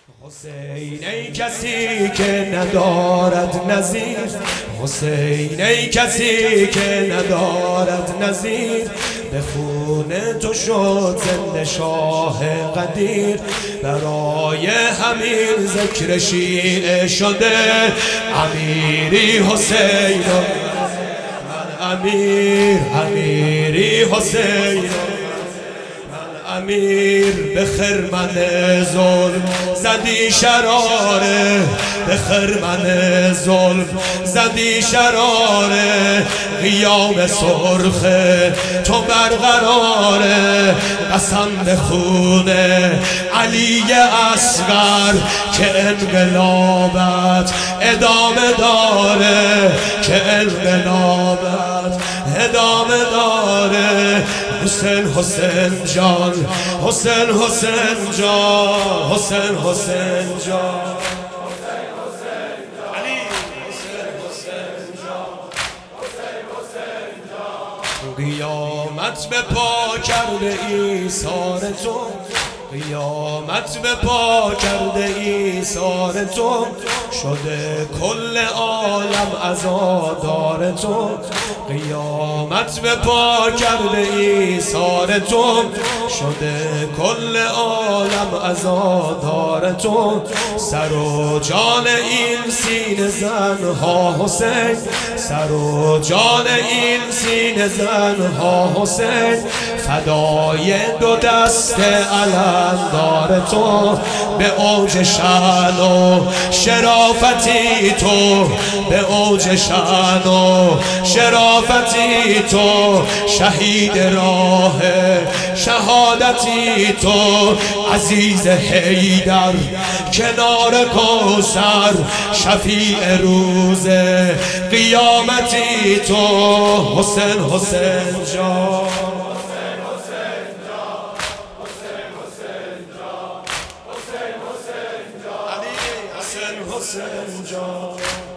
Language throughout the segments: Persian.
حسین ای کسی که ندارد نظیر، حسین ای کسی که ندارد نظیر، به خون تو شد زنده شاه قدیر. برای همین ذکر شیعه شده امیری حسین، امیر امیری حسین، امیر به خرمن ظلم زدی شراره، به خرمن ظلم زدی شراره. قیام سرخ تو برقراره، قسم به خون علی اصغر که انقلابت ادامه داره، که انقلابت ادامه داره. حسین حسین جان، حسین حسین جان، حسین حسین جان، علی حسین حسین جان، حسین حسین جان. قیامت به پا کرده ایثار تو، قیامت به پا کرده ایثار تو، شده کل عالم عزادار تو. قیامت به پا کرده ایثار تو، شده کل عالم عزادار تو. سر و جان این سینه زنها حسین، سر و جان این سینه زنها حسین، فدای دو دست علمدار تو. به اوج شأن و شرافتی تو، به اوج شأن و شرافتی تو، شهید راه شهادتی تو. عزیز حیدر کنار کوثر، شفیع روز قیامتی تو. حسین حسین جان، حسین جان،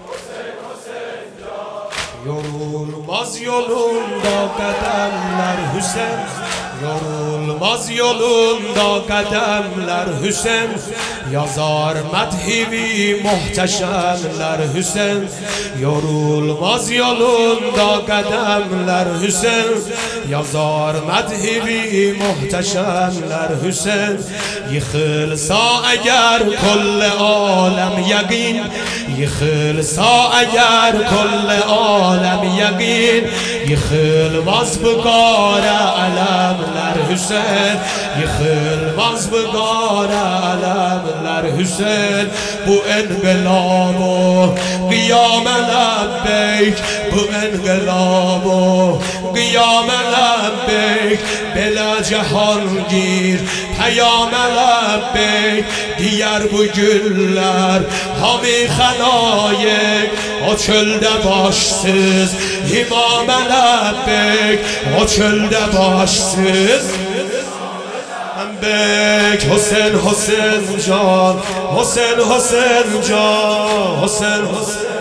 yorulmaz yolunda kademler Hüseyin, yorulmaz yolunda kademler Hüseyin, yazar medhivi muhteşemler Hüseyin, yorulmaz yolunda kademler Hüseyin, yazar medhivi muhteşemler Hüseyin. Yıkılsa eğer kulle alem yakin, yıkılsa eğer kulle alem yakin, yıkılmaz bu kara alemler Hüseyin, yıkılmaz bu kara alemler Hüseyin. Bu engelabo kıyame lebbeyk, bu engelabo kıyame lebbeyk, bela cehangir peyame lebbeyk. Diğer bu güller hami halayek, o çölde başsız imame lebbeyk, o çölde başsız bek. Hüseyin Hüseyin can, Hüseyin Hüseyin can, Hüseyin Hüseyin.